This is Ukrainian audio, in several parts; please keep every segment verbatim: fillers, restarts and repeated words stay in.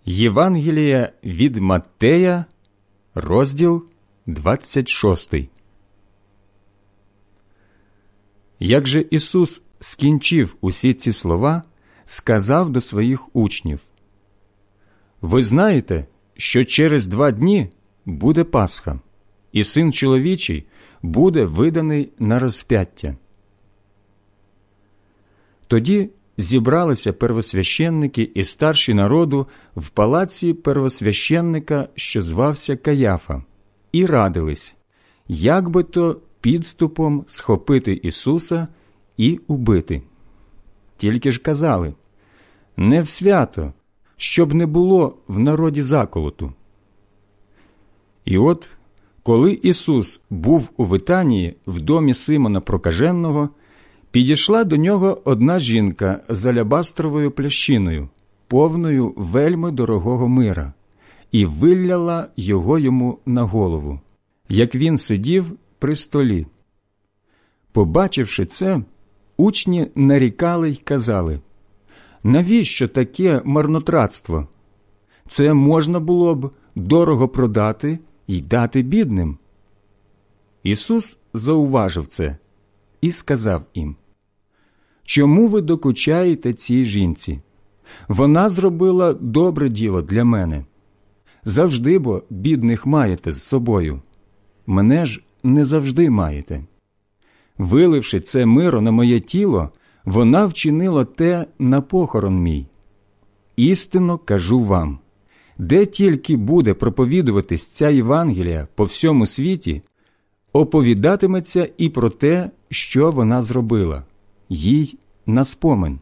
Євангелія від Маттея, розділ двадцять шостий. Як же Ісус скінчив усі ці слова, сказав до своїх учнів: «Ви знаєте, що через два дні буде Пасха, і Син чоловічий буде виданий на розп'яття». Тоді зібралися первосвященники і старші народу в палаці первосвященника, що звався Каяфа, і радились, як би то підступом схопити Ісуса і убити. Тільки ж казали: «Не в свято, щоб не було в народі заколоту». І от, коли Ісус був у Витанії в домі Симона Прокаженого, підійшла до нього одна жінка з алябастровою плящиною, повною вельми дорогого мира, і вилляла його йому на голову, як він сидів при столі. Побачивши це, учні нарікали й казали: «Навіщо таке марнотратство? Це можна було б дорого продати й дати бідним». Ісус зауважив це і сказав їм: «Чому ви докучаєте цій жінці? Вона зробила добре діло для мене. Завжди бо бідних маєте з собою. Мене ж не завжди маєте. Виливши це миро на моє тіло, вона вчинила те на похорон мій. Істинно кажу вам, де тільки буде проповідуватись ця Євангелія по всьому світі, оповідатиметься і про те, що вона зробила, їй на спомин».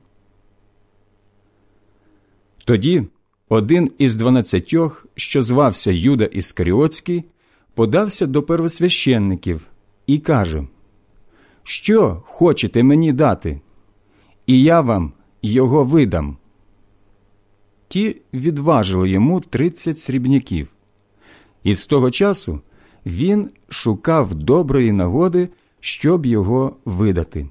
Тоді один із дванадцятьох, що звався Юда Іскаріотський, подався до первосвященників і каже: «Що хочете мені дати? І я вам його видам». Ті відважили йому тридцять срібняків. І з того часу він шукав доброї нагоди, щоб його видати.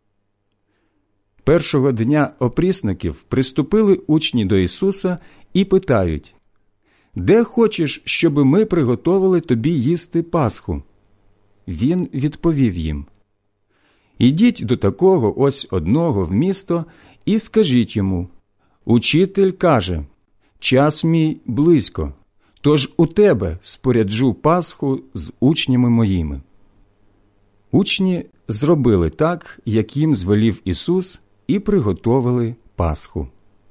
Першого дня опрісників приступили учні до Ісуса і питають: «Де хочеш, щоб ми приготовили тобі їсти Пасху?» Він відповів їм: «Ідіть до такого ось одного в місто і скажіть йому: Учитель каже, час мій близько, тож у тебе споряджу Пасху з учнями моїми». Учні зробили так, як їм звелів Ісус, і приготовили Пасху.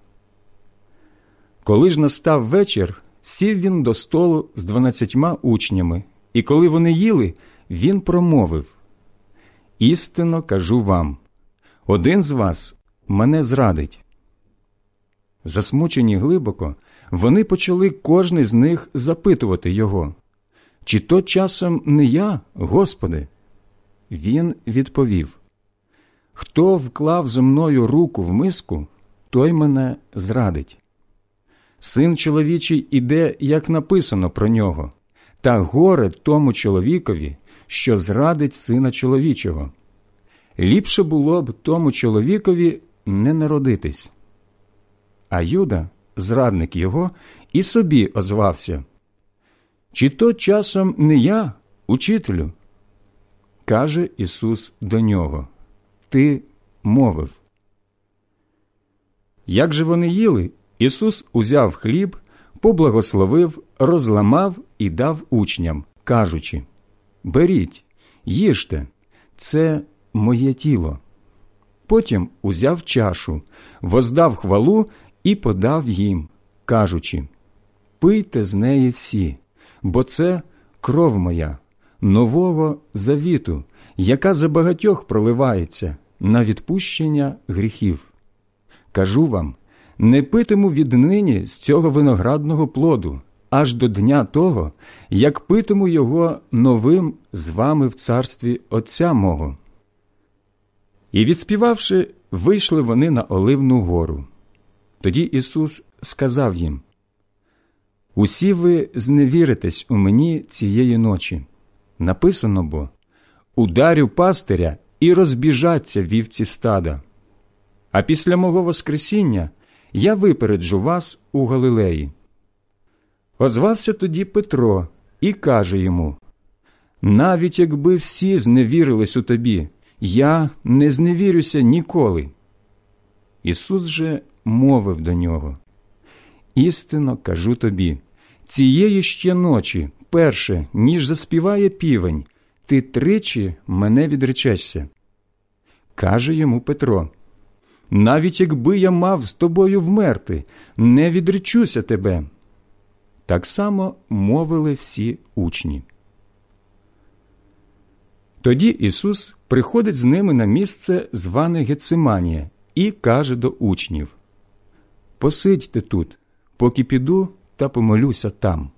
Коли ж настав вечір, сів він до столу з дванадцятьма учнями, і коли вони їли, він промовив: «Істинно кажу вам, один з вас мене зрадить». Засмучені глибоко, вони почали кожний з них запитувати його: «Чи то часом не я, Господи?» Він відповів: «Хто вклав зо мною руку в миску, той мене зрадить. Син чоловічий іде, як написано про нього, та горе тому чоловікові, що зрадить сина чоловічого. Ліпше було б тому чоловікові не народитись». А Юда, зрадник його, і собі озвався: «Чи то часом не я, учителю?» Каже Ісус до нього: «Ти мовив». Як же вони їли, Ісус узяв хліб, поблагословив, розламав і дав учням, кажучи: «Беріть, їжте, це моє тіло». Потім узяв чашу, воздав хвалу і подав їм, кажучи: «Пийте з неї всі, бо це кров моя, нового завіту, яка за багатьох проливається на відпущення гріхів. Кажу вам, не питиму віднині з цього виноградного плоду, аж до дня того, як питиму його новим з вами в царстві Отця мого». І відспівавши, вийшли вони на Оливну гору. Тоді Ісус сказав їм: «Усі ви зневіритесь у мені цієї ночі. Написано бо: ударю пастиря, і розбіжаться вівці стада. А після мого воскресіння я випереджу вас у Галилеї». Озвався тоді Петро і каже йому: «Навіть якби всі зневірились у тобі, я не зневірюся ніколи». Ісус же мовив до нього: «Істинно кажу тобі, цієї ще ночі, перше, ніж заспіває півень, ти тричі мене відречешся». Каже йому Петро: «Навіть якби я мав з тобою вмерти, не відречуся тебе». Так само мовили всі учні. Тоді Ісус приходить з ними на місце, зване Гециманія, і каже до учнів: «Посидьте тут, поки піду та помолюся там».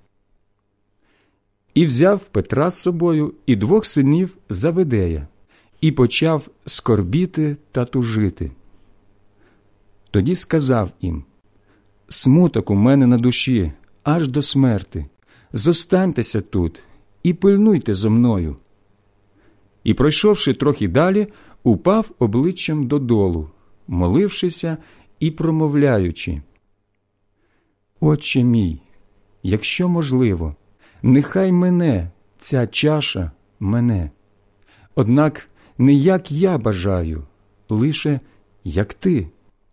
І взяв Петра з собою і двох синів Заведея, і почав скорбіти та тужити. Тоді сказав їм: «Смуток у мене на душі, аж до смерти. Зостаньтеся тут і пильнуйте зо мною». І, пройшовши трохи далі, упав обличчям додолу, молившися і промовляючи: «Отче мій, якщо можливо, нехай мене ця чаша мене. Однак не як я бажаю, лише як ти».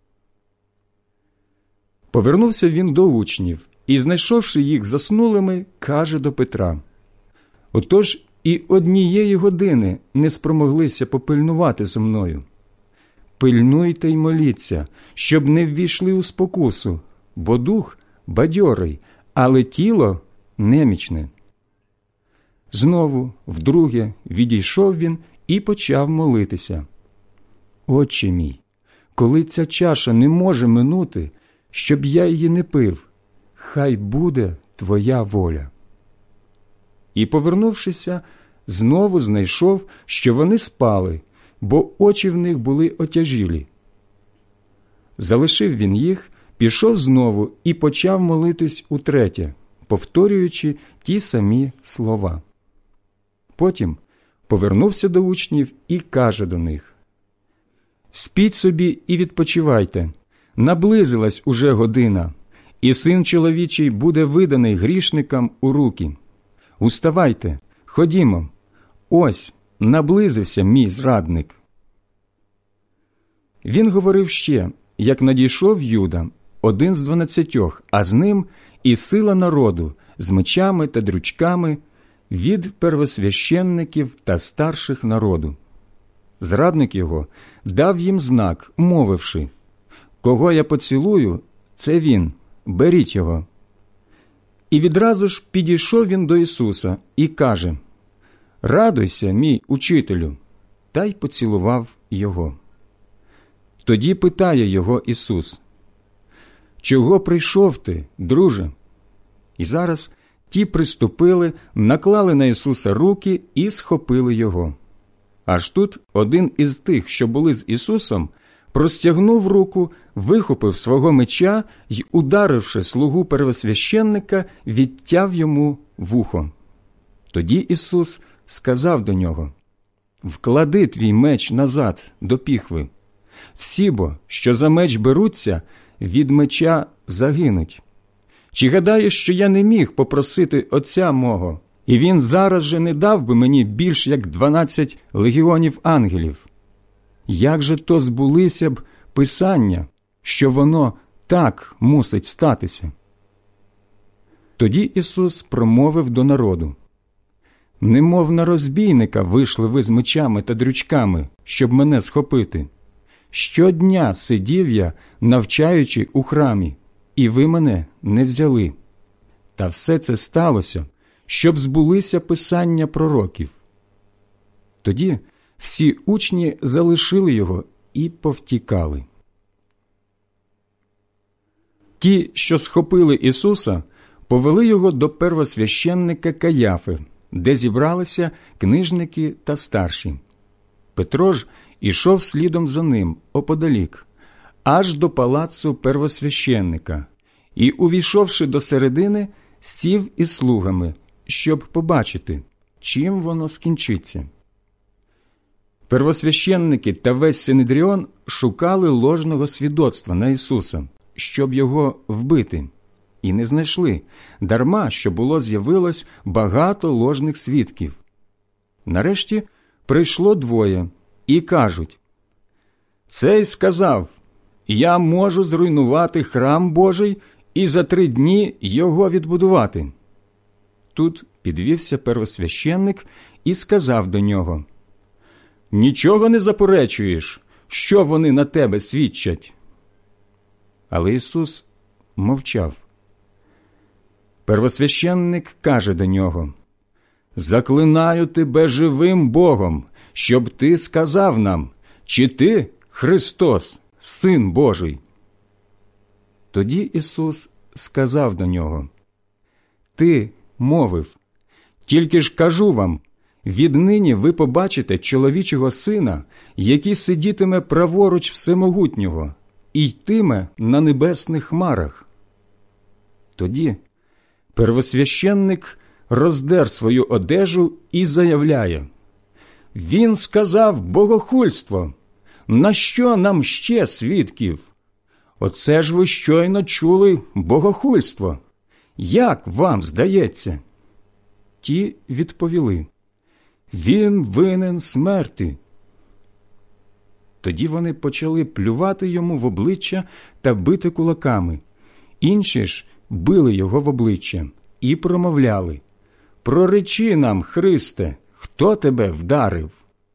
Повернувся він до учнів і, знайшовши їх заснулими, каже до Петра: «Отож і однієї години не спромоглися попильнувати зо мною. Пильнуйте й моліться, щоб не ввійшли у спокусу, бо дух бадьорий, але тіло немічне». Знову, вдруге, відійшов він і почав молитися: «Отче мій, коли ця чаша не може минути, щоб я її не пив, хай буде твоя воля». І, повернувшися, знову знайшов, що вони спали, бо очі в них були отяжілі. Залишив він їх, пішов знову і почав молитись утретє, повторюючи ті самі слова. Потім повернувся до учнів і каже до них: «Спіть собі і відпочивайте, наблизилась уже година, і Син чоловічий буде виданий грішникам у руки. Уставайте, ходімо, ось наблизився мій зрадник». Він говорив ще, як надійшов Юда, один з дванадцятьох, а з ним і сила народу, з мечами та дрючками, від первосвященників та старших народу. Зрадник його дав їм знак, мовивши: «Кого я поцілую, це він, беріть його». І відразу ж підійшов він до Ісуса і каже: «Радуйся, мій учителю», та й поцілував його. Тоді питає його Ісус: «Чого прийшов ти, друже?» І зараз ті приступили, наклали на Ісуса руки і схопили його. Аж тут один із тих, що були з Ісусом, простягнув руку, вихопив свого меча й, ударивши слугу первосвященника, відтяв йому вухо. Тоді Ісус сказав до нього: «Вклади твій меч назад до піхви. Всі бо, що за меч беруться, від меча загинуть. Чи гадаєш, що я не міг попросити Отця мого, і він зараз же не дав би мені більш як дванадцять легіонів ангелів? Як же то збулися б Писання, що воно так мусить статися?» Тоді Ісус промовив до народу: «Немов на розбійника вийшли ви з мечами та дрючками, щоб мене схопити. Щодня сидів я, навчаючи у храмі, і ви мене не взяли. Та все це сталося, щоб збулися писання пророків». Тоді всі учні залишили його і повтікали. Ті, що схопили Ісуса, повели його до первосвященника Каяфи, де зібралися книжники та старші. Петро ж ішов слідом за ним оподалік, аж до палацу первосвященника, і, увійшовши до середини, сів із слугами, щоб побачити, чим воно скінчиться. Первосвященники та весь Синедріон шукали ложного свідоцтва на Ісуса, щоб його вбити. і не знайшли, дарма, що було з'явилось багато ложних свідків. Нарешті прийшло двоє і кажуть: «Цей сказав, я можу зруйнувати храм Божий і за три дні його відбудувати». Тут підвівся первосвященник і сказав до нього: «Нічого не заперечуєш, що вони на тебе свідчать?» Але Ісус мовчав. Первосвященник каже до нього: «Заклинаю тебе живим Богом, щоб ти сказав нам, чи ти Христос, Син Божий?» Тоді Ісус сказав до нього: «Ти мовив, тільки ж кажу вам, віднині ви побачите чоловічого Сина, який сидітиме праворуч Всемогутнього і йтиме на небесних хмарах». Тоді первосвященник роздер свою одежу і заявляє: «Він сказав богохульство! На що нам ще свідків? Оце ж ви щойно чули богохульство. Як вам здається?» Ті відповіли: «Він винен смерти». Тоді вони почали плювати йому в обличчя та бити кулаками. Інші ж били його в обличчя і промовляли: «Проречи нам, Христе, хто тебе вдарив?»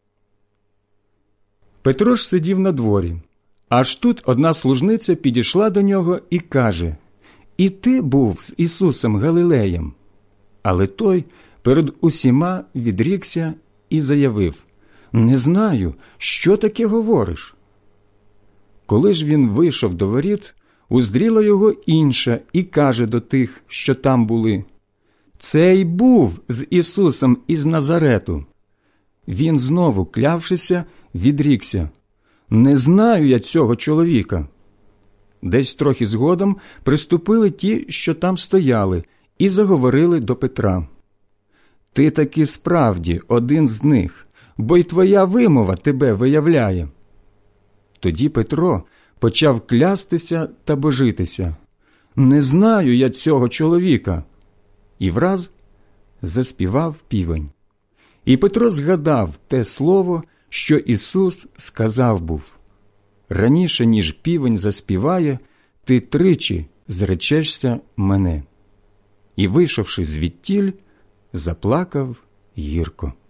Петро ж сидів на дворі. Аж тут одна служниця підійшла до нього і каже: «І ти був з Ісусом Галилеєм?» Але той перед усіма відрікся і заявив: «Не знаю, що таке говориш». Коли ж він вийшов до воріт, уздріла його інша і каже до тих, що там були: «Цей був з Ісусом із Назарету». Він знову, клявшися, відрікся: «Не знаю я цього чоловіка». Десь трохи згодом приступили ті, що там стояли, і заговорили до Петра: «Ти таки справді один з них, бо й твоя вимова тебе виявляє». Тоді Петро почав клястися та божитися: «Не знаю я цього чоловіка». І враз заспівав півень. І Петро згадав те слово, що Ісус сказав був: «Раніше, ніж півень заспіває, ти тричі зречешся мене». І, вийшовши звідтіль, заплакав гірко.